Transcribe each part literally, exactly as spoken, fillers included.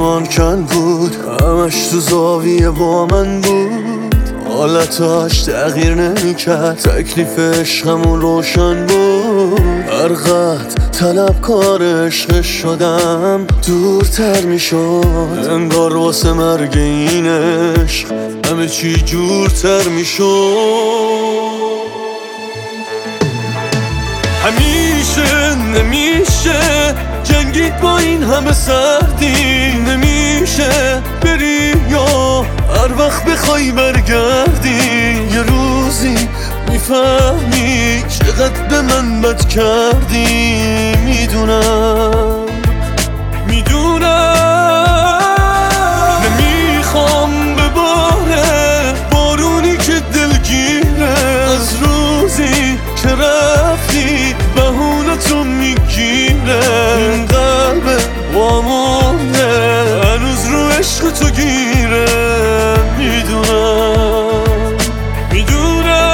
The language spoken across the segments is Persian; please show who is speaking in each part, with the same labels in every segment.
Speaker 1: آسمان کن بود، همش تو زاویه با من بود، حالتاش تغییر نمی کرد، تکلیف عشقمون روشن بود. هر قد طلبکار عشق شدم دورتر می شد، انگار واسه مرگ این عشق همه چی جورتر می شد. همیشه نمیشه جنگید با این همه سردی، نمیشه بری یا هر وقت بخوای برگردی. یه روزی میفهمی چقدر به من بد کردی. میدونم میدونم نمیخوام بباره بارونی که دلگیره، از روزی که رفتی بهونتو میگیره. این قلب وامونه هنوز رو عشق تو گیره. میدونم میدونم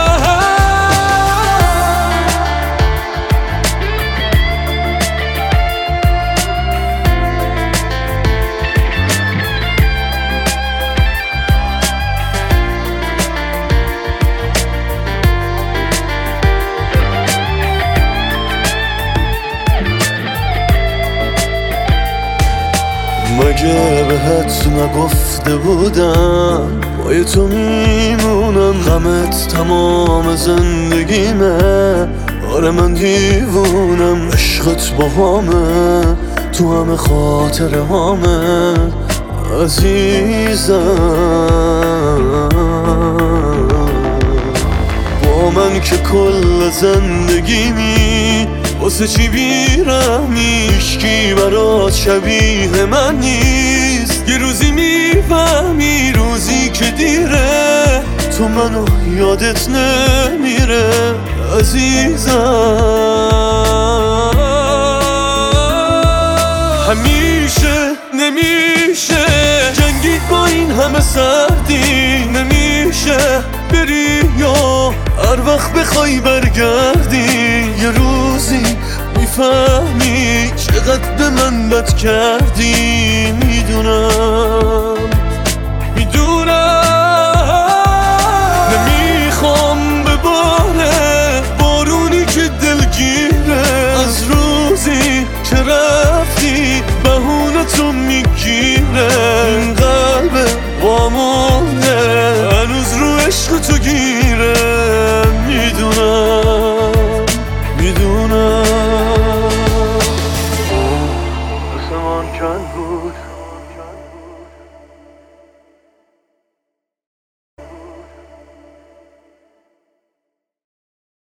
Speaker 1: مگه بهت نگفته بودم پای تو میمونم، غمت تمام زندگیمه. آره من دیوونم، عشقت با همه تو همه خاطره همه عزیزم. با من که کل زندگیمی واسه چی بیرحمی، هیچکی برات شبیه من نیست. یه روزی میفهمی روزی که دیره تو منو یادت نمیره عزیزم. همیشه نمیشه جنگید با این همه سردی، نمیشه بری یا هر وقت بخوای برگردی. یه روزی میفهمی چقدر به من بد کردی. میدونم میدونم نمیخوام بباره بارونی که دلگیره، از روزی که رفتی بهونتو میگیره. این قلب وامونه هنوز رو عشق تو گیره.